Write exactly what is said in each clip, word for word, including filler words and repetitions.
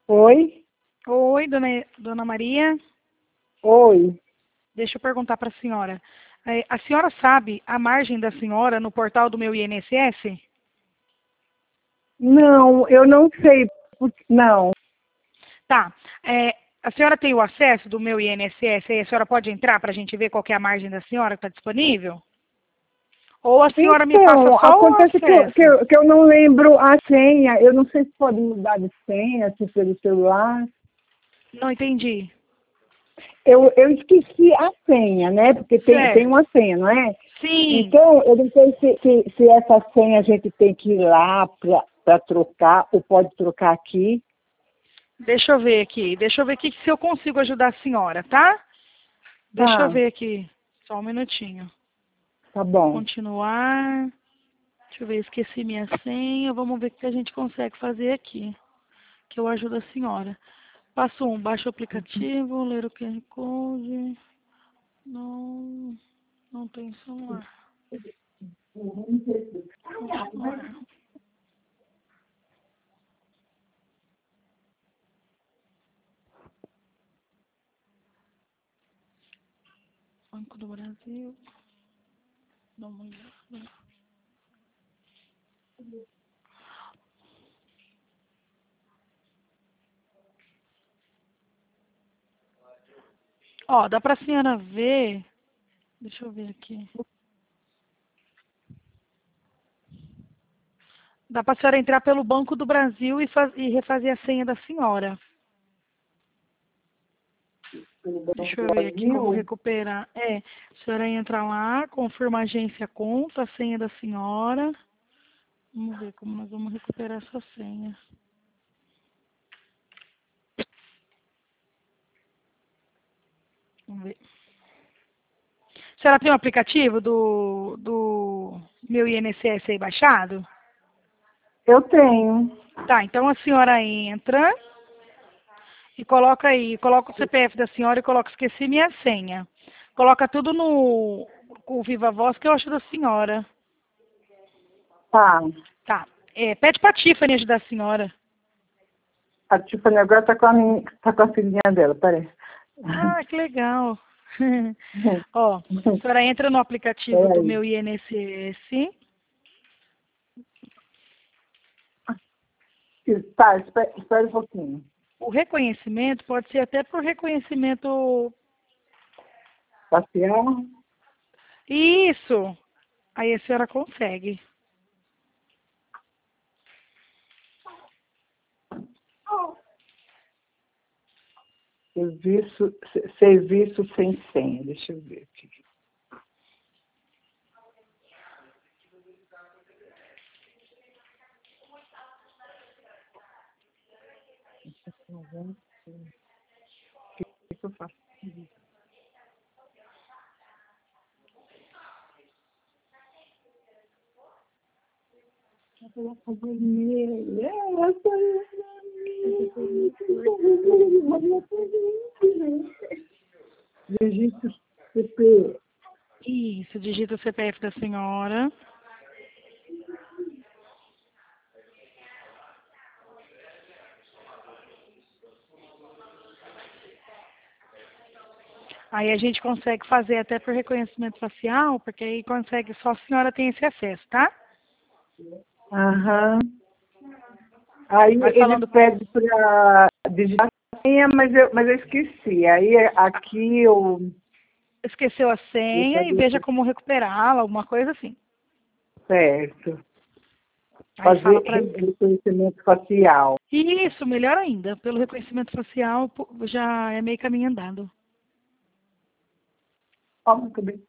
Oi? Oi, dona, dona Maria. Oi. Deixa eu perguntar para a senhora. É, a senhora sabe a margem da senhora no portal do meu I N S S? Não, eu não sei. porque- Não. Tá. É, a senhora tem o acesso do meu I N S S? Aí a senhora pode entrar para a gente ver qual que é a margem da senhora que está disponível? Ou a senhora me passa Então, só o acontece que eu, que, acesso? eu, que eu não lembro a senha. Eu não sei se pode mudar de senha, assim, pelo celular. Não entendi. Eu, eu esqueci a senha, né? Porque tem, tem Certo. uma senha, não é? Sim. Então, eu não sei se, se, se essa senha a gente tem que ir lá para trocar, ou pode trocar aqui. Deixa eu ver aqui. Deixa eu ver aqui se eu consigo ajudar a senhora, tá? Deixa eu Tá, ver aqui. Só um minutinho. tá bom. Continuar. Deixa eu ver, esqueci minha senha. Vamos ver o que a gente consegue fazer aqui. Que eu ajudo a senhora. Passo um, baixa o aplicativo, ler o Q R Code. Não, não tem celular. Continuar. Banco do Brasil. Dá uma olhada. Ó, dá pra senhora ver. Deixa eu ver aqui. Dá pra senhora entrar pelo Banco do Brasil e, faz, e refazer a senha da senhora. Deixa eu ver aqui como Brasil? recuperar. É, a senhora entra lá, confirma a agência conta, a senha da senhora. Vamos ver como nós vamos recuperar essa senha. Vamos ver. A senhora tem o aplicativo do, do meu I N S S aí baixado? Eu tenho. Tá, então a senhora entra e coloca aí, coloca o C P F da senhora e coloca esqueci minha senha. Coloca tudo no com o Viva Voz que eu acho da senhora. Tá. Tá. É, pede pra Tiffany ajudar a senhora. A Tiffany agora tá com a, minha, tá com a filhinha dela, peraí. Ah, que legal. Ó, a senhora entra no aplicativo do Peraí. meu I N S S. Tá, espera, espera um pouquinho. O reconhecimento pode ser até por reconhecimento. Facial. Isso! Aí a senhora consegue. Serviço, se- serviço sem senha. Deixa eu ver aqui. O que, que eu faço? Eu vou fazer e-mail. É, essa é. Registro C P. Isso, digita o C P F da senhora. Aí a gente consegue fazer até por reconhecimento facial, porque aí consegue, só a senhora tem esse acesso, tá? Aham. Aí Vai ele falando. pede para digitar a senha, mas eu, mas eu esqueci. Aí aqui eu, Esqueceu a eu senha e fazia veja como recuperá-la, alguma coisa assim. certo. Aí fala Fazer pra. reconhecimento facial. Isso, melhor ainda. Pelo reconhecimento facial pô, já é meio caminho andado. Ó, muito bem.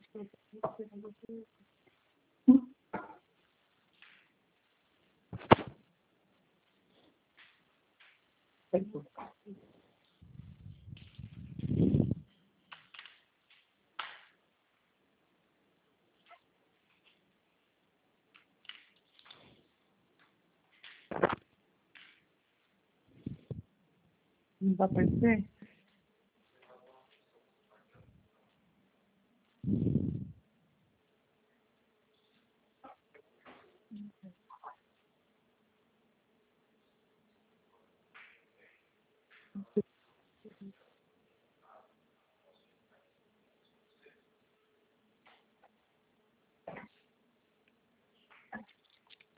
Não dá para ver?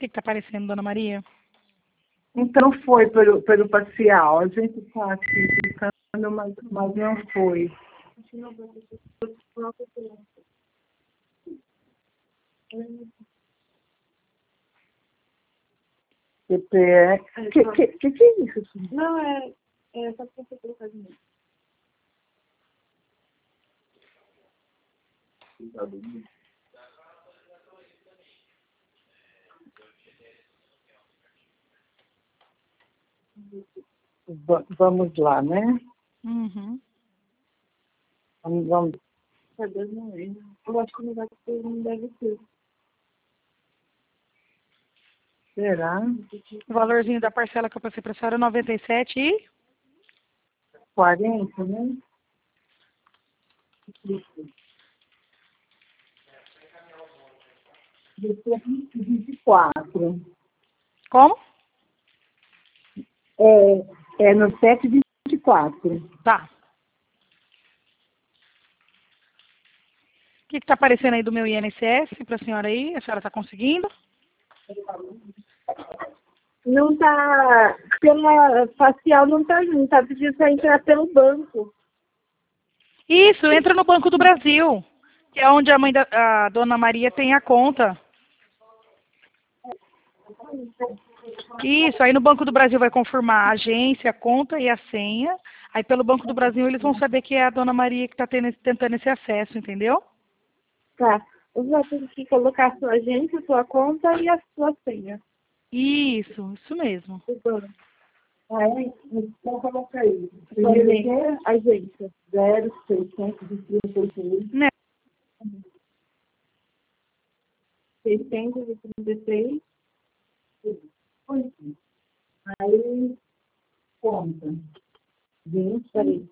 que está aparecendo, Dona Maria? Então foi pelo, pelo parcial. A gente está aqui ficando, mas, mas não foi. C P E. Que, que, que, que é isso? Não, é, é só para você colocar de novo. Va- Vamos lá, né? Uhum. Vamos, vamos. Cadê não é? Eu acho que não vai ter, não deve ter. Será? O valorzinho da parcela que eu passei para a senhora é noventa e sete e... quarenta, né? vinte e quatro. Como? É, é no sete vinte e quatro. Tá. O que está aparecendo aí do meu I N S S para a senhora aí? A senhora está conseguindo? Não tá, pela facial não tá junto, tá pedindo pra entrar pelo banco. Isso, entra no Banco do Brasil, que é onde a mãe da a Dona Maria tem a conta. Isso, aí no Banco do Brasil vai confirmar a agência, a conta e a senha. Aí pelo Banco do Brasil eles vão saber que é a Dona Maria que está tentando esse acesso, entendeu? Tá. Você vai ter que colocar a sua agência, a sua conta e a sua senha Isso, isso mesmo. do banco. Ah, é? Então coloca aí. Sua Primeiro agência. Agência. zero seiscentos e trinta e seis. Né? seiscentos e trinta e seis. Aí, conta. vinte, Peraí.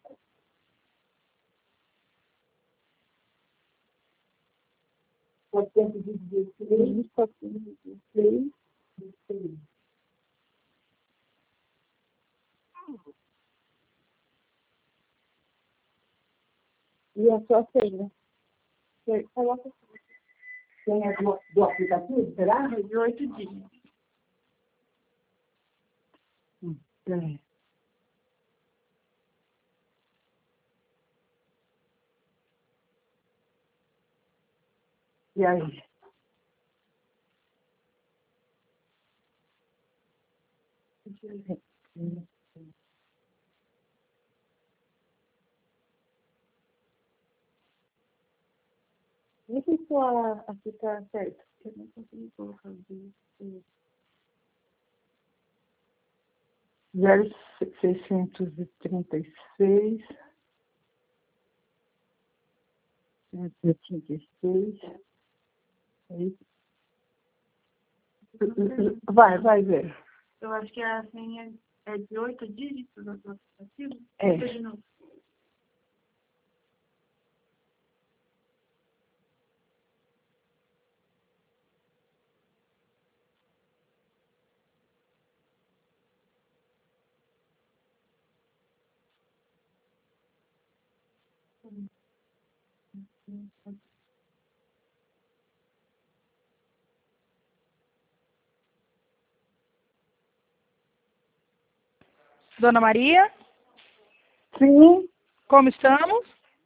quatrocentos e dezesseis, quatrocentos e dezesseis. E a sua senha. Você coloca Senha do, do aplicativo, será? de oito dias. Hum, peraí. E aí? Vê se sua aqui tá certo. Eu não consegui colocar o dia. zero seiscentos e trinta e seis. cento e trinta e seis. Aí. Vai, vai ver. Eu acho que a senha é de oito dígitos do seu aplicativo. É. Vou de novo. Dona Maria, Sim. como estamos?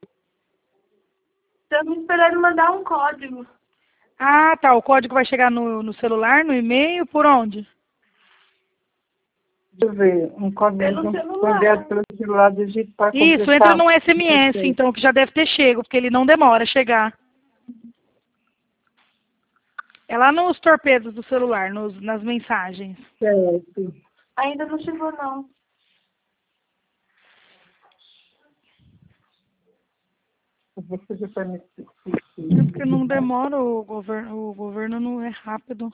Estamos esperando mandar um código. Ah, tá. O código vai chegar no, no celular, no e-mail, por onde? Deixa eu ver. Um código Pelo celular. enviado pelo celular digito para Isso, completar. entra no S M S, então, que já deve ter chego, porque ele não demora a chegar. É lá nos torpedos do celular, nos, nas mensagens. Certo. Ainda não chegou, não. Você já está me É porque não demora, o governo, o governo não é rápido.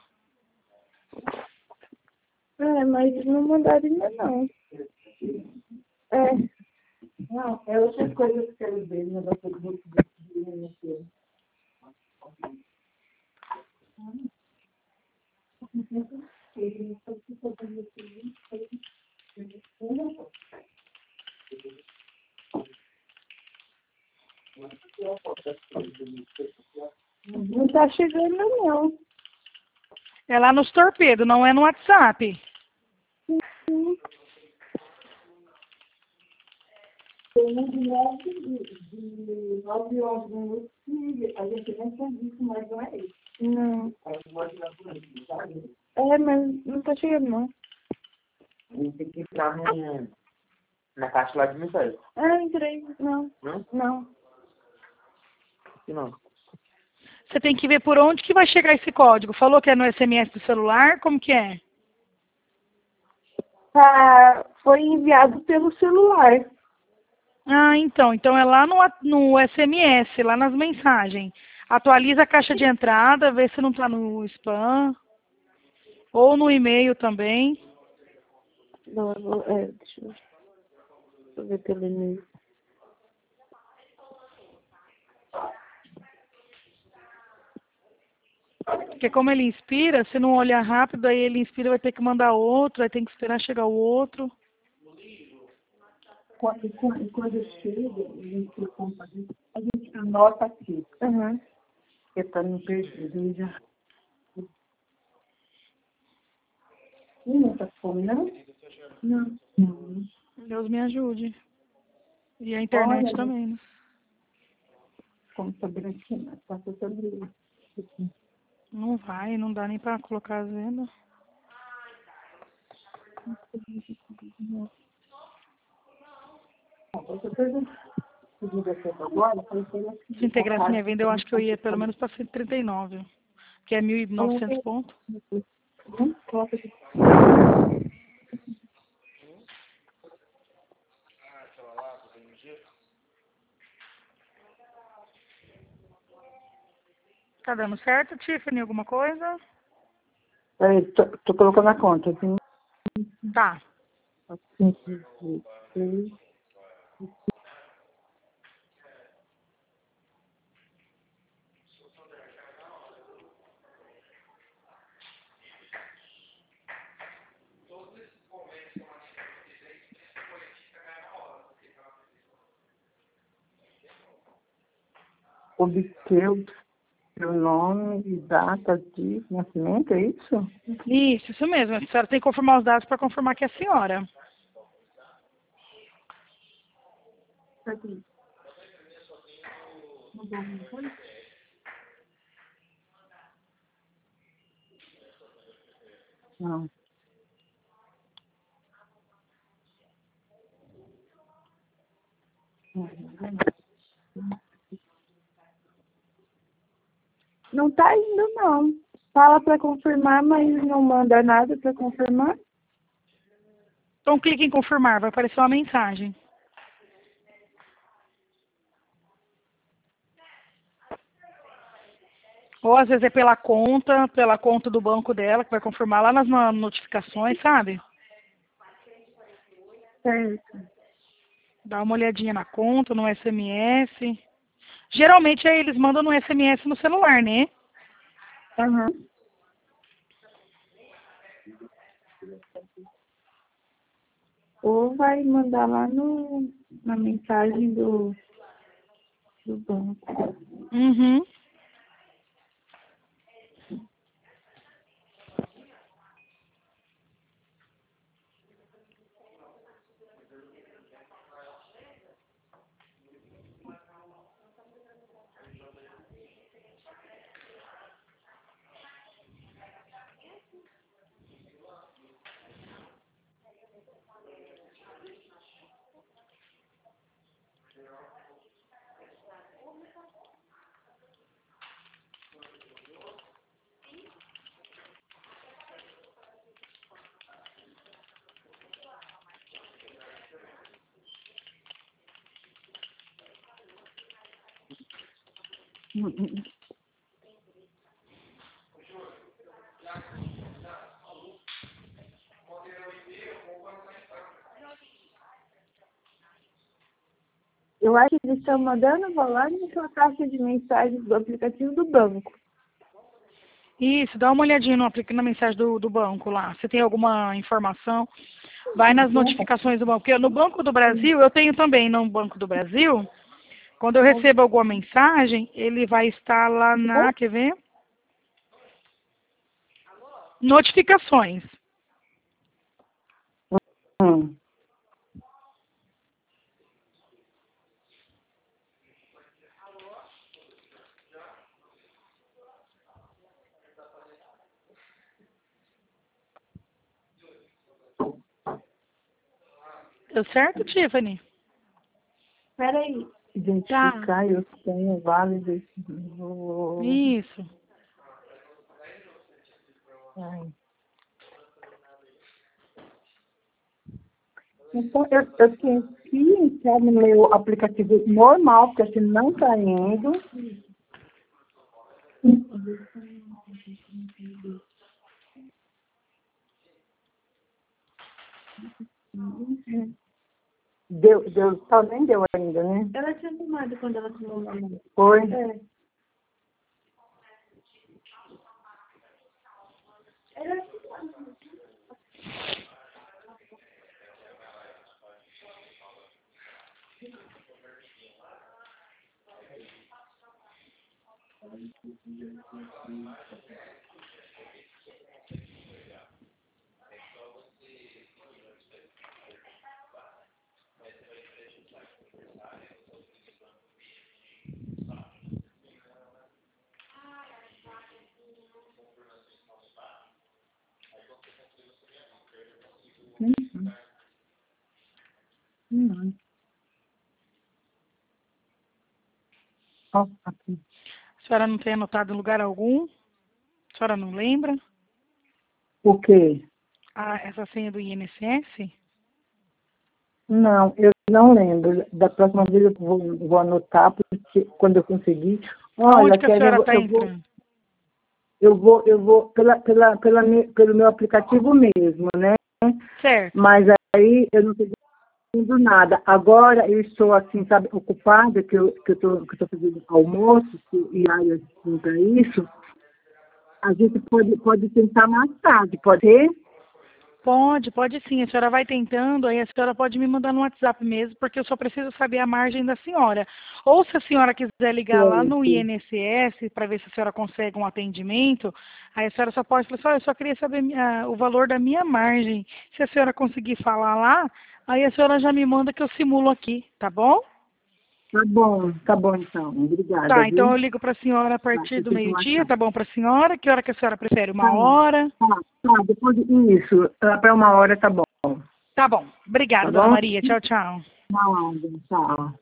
É, mas não mandaram ainda, não. É. Não, é outra coisa que eu quero ver no negócio do grupo de I N S S. Não tá chegando, não. É lá nos torpedos, não é no WhatsApp. Uhum. Tem um bilhete de nove horas que a gente nem tem visto, mas não é isso. Não. É, mas não tá chegando, não. A gente tem que entrar no, na caixa lá de mensagem. Ah, entrei. Não. Não? Não. Aqui não. Você tem que ver por onde que vai chegar esse código. Falou que é no S M S do celular? Como que é? Tá, foi enviado pelo celular. Ah, então. Então é lá no, no S M S, lá nas mensagens. Atualiza a caixa de entrada, vê se não está no spam. Ou no e-mail também. Não, eu vou, é, deixa eu, deixa eu ver pelo e-mail. Porque como ele inspira, se não olhar rápido, aí ele inspira, vai ter que mandar outro, aí tem que esperar chegar o outro. Quando, quando, quando chega, a gente, compra, a gente anota aqui. Uhum. Porque tá no perdido já. Não tá fome, não? Não. Não. Deus me ajude. E a internet Olha, também, né? como tá branquinha, passa sobre isso. Não vai, não dá nem pra colocar a venda. Se integrasse minha venda, eu acho que eu ia pelo menos para cento e trinta e nove, que é mil e novecentos pontos. Tá dando certo, Tiffany? Alguma coisa? É, tô, tô colocando a conta, assim. Tá. Obter o seu nome e data de nascimento, é isso? Isso, isso mesmo. A senhora tem que confirmar os dados para confirmar que é a senhora. Não. Não tá indo, não. Fala pra confirmar, mas não manda nada pra confirmar. Então clique em confirmar, vai aparecer uma mensagem. Ou às vezes é pela conta, pela conta do banco dela, que vai confirmar lá nas no- notificações, sabe? Certo. Dá uma olhadinha na conta, no S M S. Geralmente aí eles mandam no S M S no celular, né? Aham. Ou vai mandar lá no, na mensagem do, do banco. Uhum. Eu acho que eles estão mandando lá na sua caixa de mensagens do aplicativo do banco. Isso, dá uma olhadinha no, apli- na mensagem do, do banco lá. Se tem alguma informação, vai nas notificações do banco. Porque no Banco do Brasil, eu tenho também no Banco do Brasil, quando eu recebo alguma mensagem, ele vai estar lá na, quer ver? Notificações. Hum. Deu certo, Tiffany? Peraí. Identificar, Tá. eu tenho válido. Vou... Isso. Ai. Então, eu, eu tenho que entrar no meu aplicativo normal, porque assim não está indo. Deu, deu, só nem deu ainda, né? Ela tinha tomado quando ela tomou uma mão. Foi? É. Ela Uhum. Uhum. Ó, aqui. A senhora não tem anotado em lugar algum? A senhora não lembra? O quê? Ah, essa senha do I N S S? Não, eu não lembro. Da próxima vez eu vou, vou anotar, porque quando eu conseguir. Olha, Aonde que a Kelly, senhora eu, está eu vou, entrando? eu vou, eu vou pela, pela, pela, me- pelo meu aplicativo mesmo, né? Certo. Mas aí eu não estou fazendo nada. Agora eu estou, assim, sabe, ocupada, que eu que eu estou que eu tô fazendo almoço, que- e aí assim, para isso. A gente pode, pode tentar mais tarde, pode ser? Pode, pode sim. A senhora vai tentando, aí a senhora pode me mandar no WhatsApp mesmo, porque eu só preciso saber a margem da senhora. Ou se a senhora quiser ligar lá no I N S S para ver se a senhora consegue um atendimento, aí a senhora só pode falar assim, "Olha, eu só queria saber minha- o valor da minha margem. Se a senhora conseguir falar lá, aí a senhora já me manda que eu simulo aqui, tá bom? Tá bom, tá bom então. Obrigada, Tá, então eu viu? ligo para a senhora a Tá, partir eu do fico mais meio-dia, tarde. tá bom para a senhora? Que hora que a senhora prefere? Tá, Uma hora? tá, tá, depois isso, para uma hora tá bom. Tá bom. Obrigada, Tá dona bom? Maria. Tchau, tchau. Nada, tchau.